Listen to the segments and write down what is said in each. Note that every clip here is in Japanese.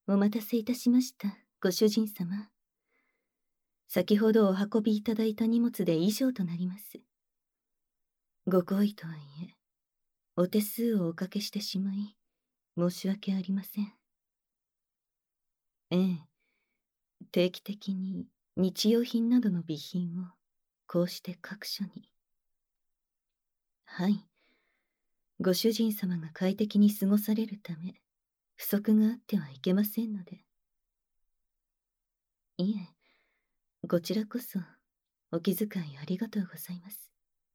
お待たせいたしました、ご主人様。先ほどお運びいただいた荷物で以上となります。ご厚意とはいえ、お手数をおかけしてしまい、申し訳ありません。ええ、定期的に日用品などの備品を、こうして各所に。はい。ご主人様が快適に過ごされるため、不足があってはいけませんので。いえ、こちらこそ、お気遣いありがとうございます。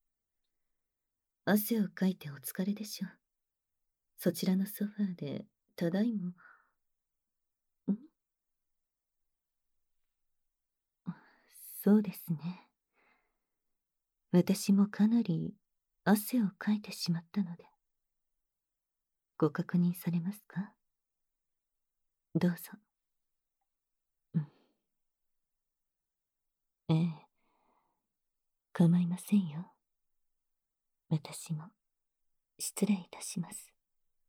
汗をかいてお疲れでしょう。そちらのソファーで、ただいま。そうですね。私もかなり汗をかいてしまったので。ご確認されますか？どうぞ。うん。ええ。構いませんよ。私も、失礼いたします。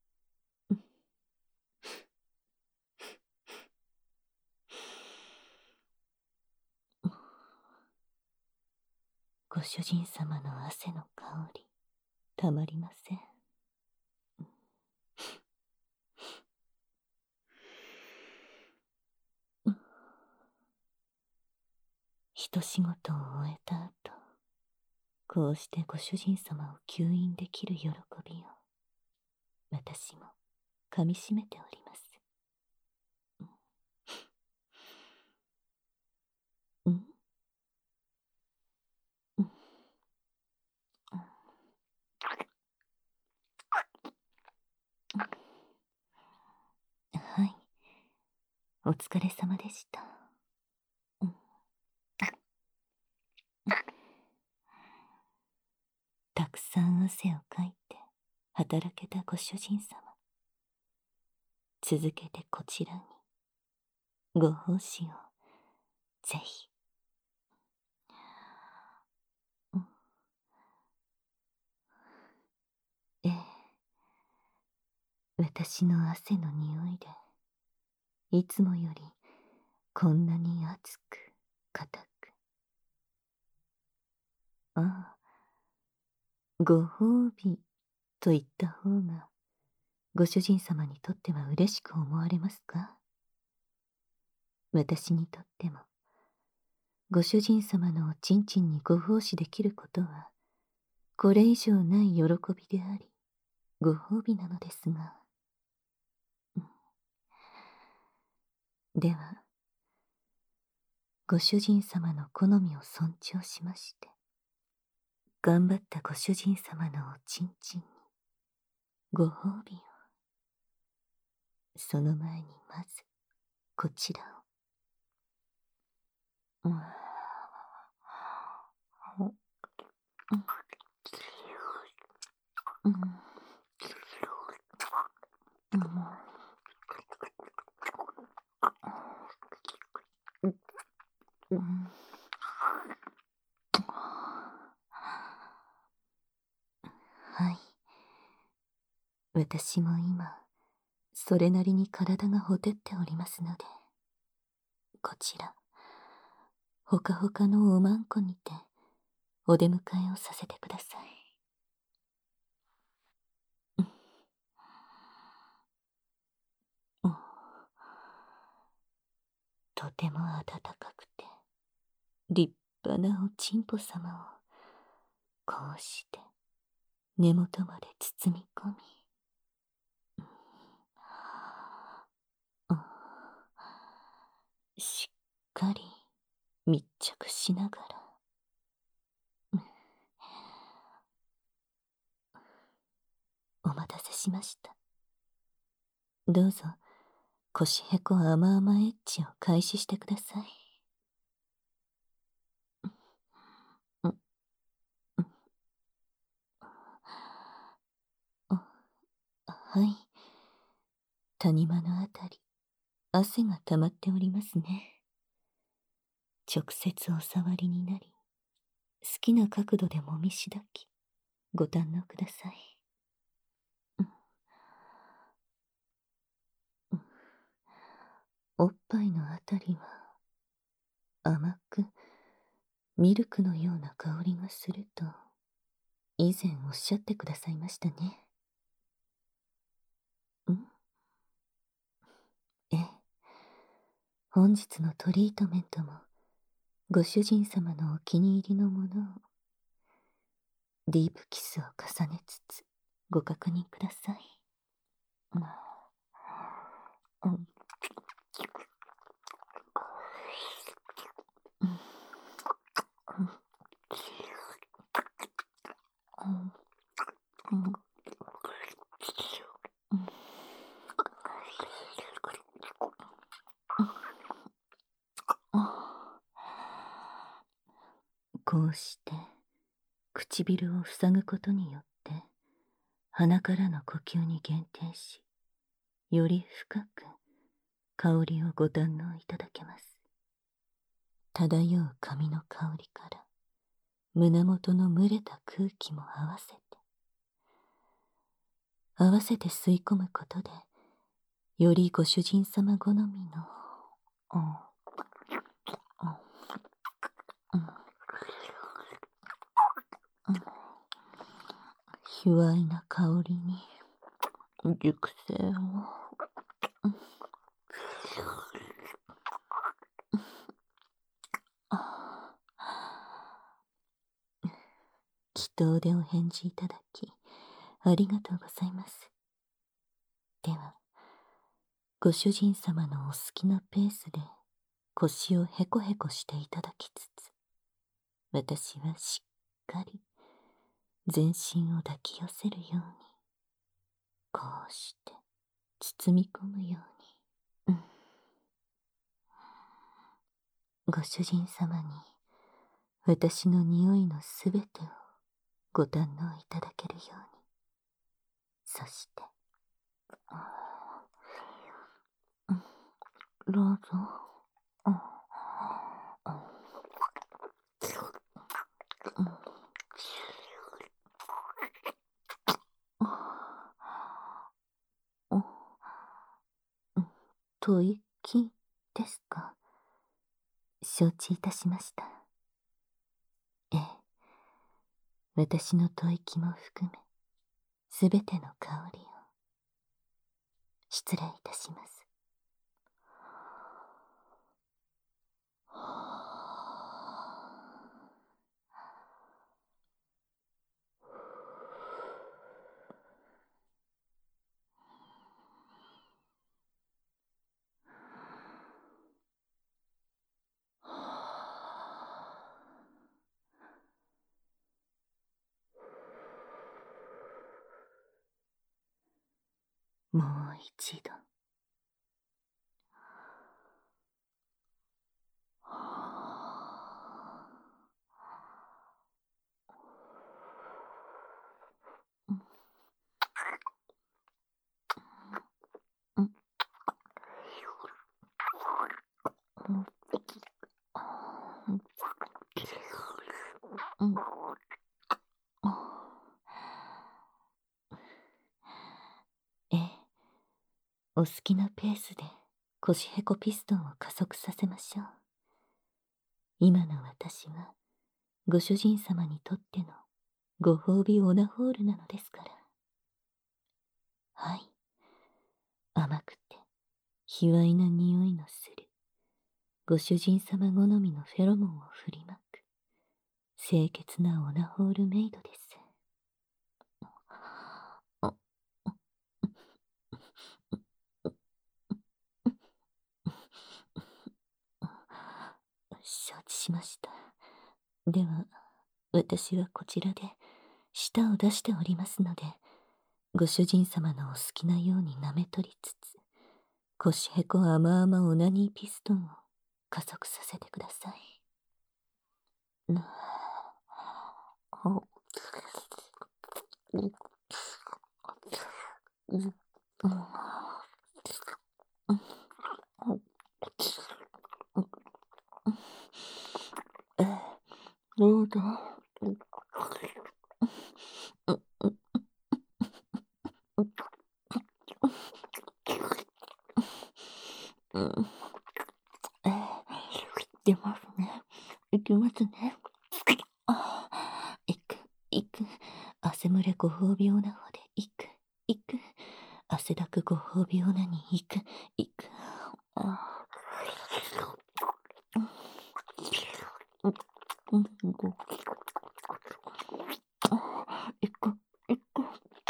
ご主人様の汗の香り、たまりません。一仕事を終えた後、こうしてご主人様を吸引できる喜びを、私も噛みしめております。うん。はい。お疲れ様でした。たくさん汗をかいて働けたご主人様。続けてこちらにご奉仕をぜひ。ええ、私の汗の匂いでいつもよりこんなに熱く硬く。ああ、ご褒美と言った方がご主人様にとっては嬉しく思われますか？私にとってもご主人様のおちんちんにご奉仕できることはこれ以上ない喜びでありご褒美なのですが、ではご主人様の好みを尊重しまして頑張ったご主人様のおちんちんにご褒美を。その前にまずこちらを。はい。私も今それなりに体がほてっておりますので、こちらほかほかのおまんこにてお出迎えをさせてください。とても温かくて立派なおちんぽ様をこうして根元まで包み込み、しっかり密着しながら。お待たせしました。どうぞ腰へこ甘々エッジを開始してください。はい。谷間のあたり汗が溜まっておりますね。直接お触りになり好きな角度でもみしだきご堪能ください。 おっぱいのあたりは甘くミルクのような香りがすると以前おっしゃってくださいましたね。ええ、本日のトリートメントもご主人様のお気に入りのものをディープキスを重ねつつご確認ください。こうして唇を塞ぐことによって鼻からの呼吸に限定し、より深く香りをご堪能いただけます。漂う髪の香りから胸元の蒸れた空気も合わせて吸い込むことで、よりご主人様好みの卑猥な香りに熟成を祈祷でお返事いただきありがとうございます。ではご主人様のお好きなペースで腰をヘコヘコしていただきつつ、私はしっかり全身を抱き寄せるように、こうして包み込むように、ご主人様に私の匂いのすべてをご堪能いただけるように、そしてどうぞ。吐息ですか。承知いたしました。ええ、私の吐息も含めすべての香りを失礼いたします。もう一度。ええ、お好きなペースで腰へこピストンを加速させましょう。今の私はご主人様にとってのご褒美オナホールなのですから。はい、甘くて卑猥な匂いのするご主人様好みのフェロモンを振りまく清潔なオナホールメイドです。承知しました。では私はこちらで舌を出しておりますので、ご主人様のお好きなように舐め取りつつ腰へこ甘々オナニーピストンを加速させてください。どうぞ。 きますね。いきますね。いく、いく。汗蒸れご褒美オナホでいく、いく。汗だくご褒美オナにいく、いく。いく、いく。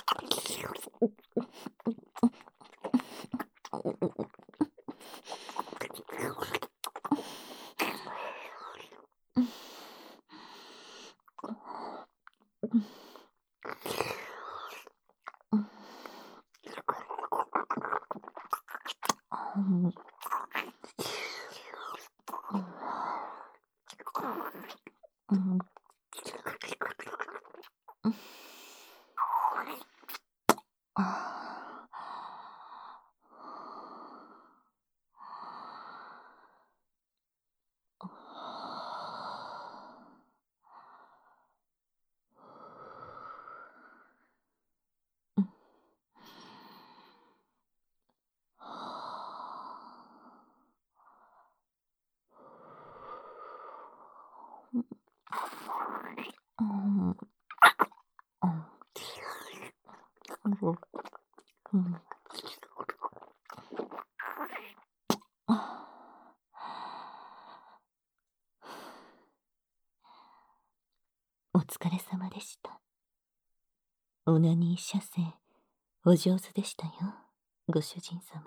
お疲れ様でした。オナニー射精、お上手でしたよ、ご主人様。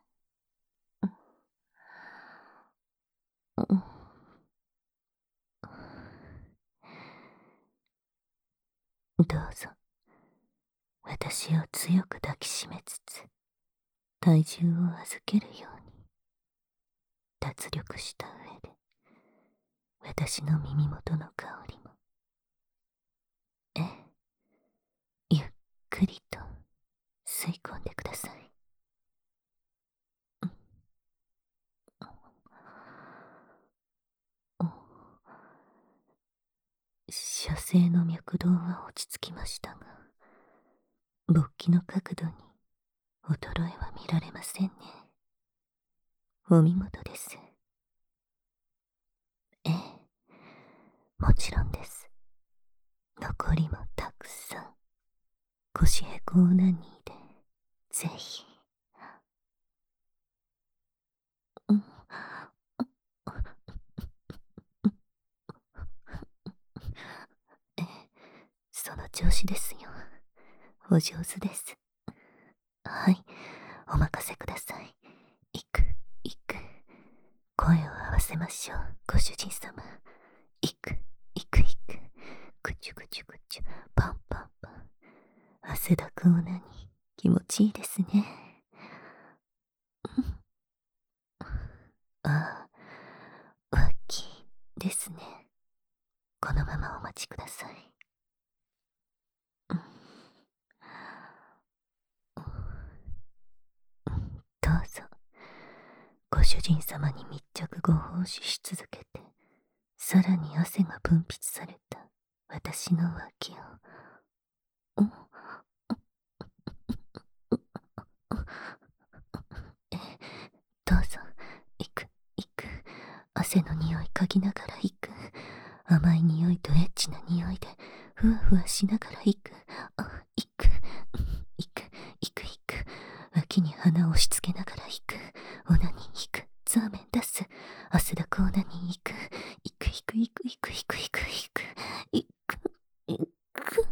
どうぞ、私を強く抱きしめつつ、体重を預けるように、脱力した上で、私の耳元の香りも、ゆっくりと吸い込んでください。射精の脈動は落ち着きましたが、勃起の角度に衰えは見られませんね。お見事です。もちろんです。残りもたくさん、腰へこオナニーで、ぜひ。その調子ですよ。お上手です。はい、お任せください。いく、いく。声を合わせましょう、ご主人様。いく、いくいく。ぐちゅぐちゅぐちゅ、パンパンパン。汗だくオナニー、気持ちいいですね。ああ、脇ですね。このままお待ちください。どうぞ、ご主人様に密着ご奉仕し続けて、さらに汗が分泌された私の脇を、どうぞ、いく、いく。汗の匂い嗅ぎながらいく。甘い匂いとエッチな匂いで、ふわふわしながらいく。いく、いく、いくいく。脇に鼻を押し付けながらいく。オナニーいく。ザーメン出す。汗だくオナニーいく。いくいくいくいくいくいくいく。いく、いく。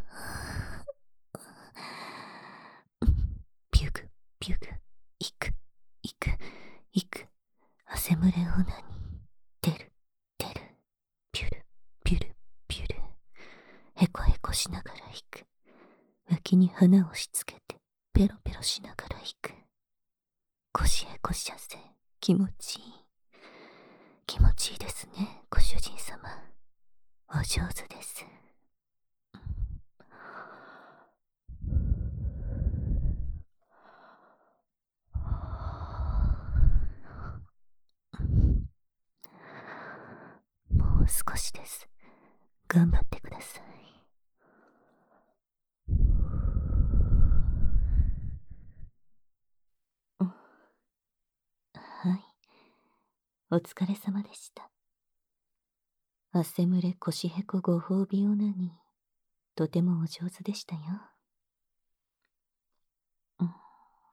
ピュグ、ピュグ。いく、いく、いく。汗蒸れオナニー。出る、出る。ピュル、ピュル、ピュル。へこへこしながらいく。脇に花を押し付けて、ペロペロしながらいく。腰へこしゃせ、気持ちいい。気持ちいいですね、ご主人様。お上手です。もう少しです。頑張ってください。はい、お疲れ様でした。 汗蒸れ腰へこご褒美オナニー、とてもお上手でしたよ。うん、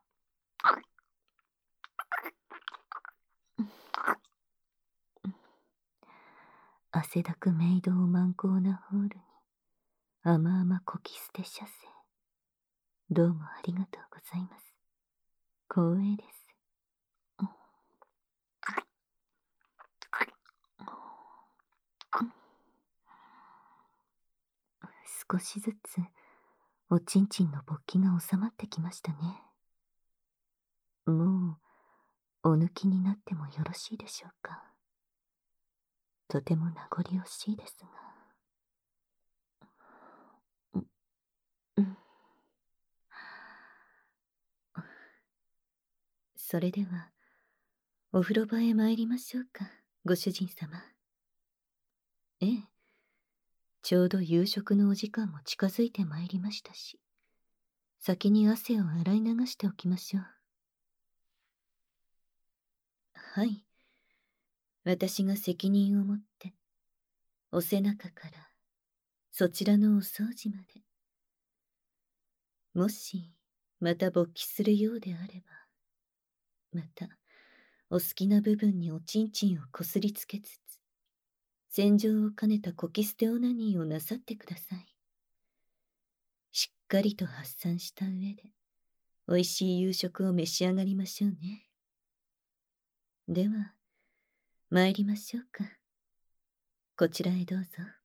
汗だくメイドを満行なホールに、甘々こき捨て射精。どうもありがとうございます。光栄です。少しずつ、おちんちんの勃起が収まってきましたね。もう、お抜きになってもよろしいでしょうか。とても名残惜しいですが。うん。それでは、お風呂場へ参りましょうか、ご主人様。ええ、ちょうど夕食のお時間も近づいてまいりましたし、先に汗を洗い流しておきましょう。はい。私が責任を持って、お背中から、そちらのお掃除まで。もし、また勃起するようであれば、また、お好きな部分におちんちんをこすりつけつつ、洗浄を兼ねたコキ捨てオナニーをなさってください。しっかりと発散した上で、おいしい夕食を召し上がりましょうね。では、参りましょうか。こちらへどうぞ。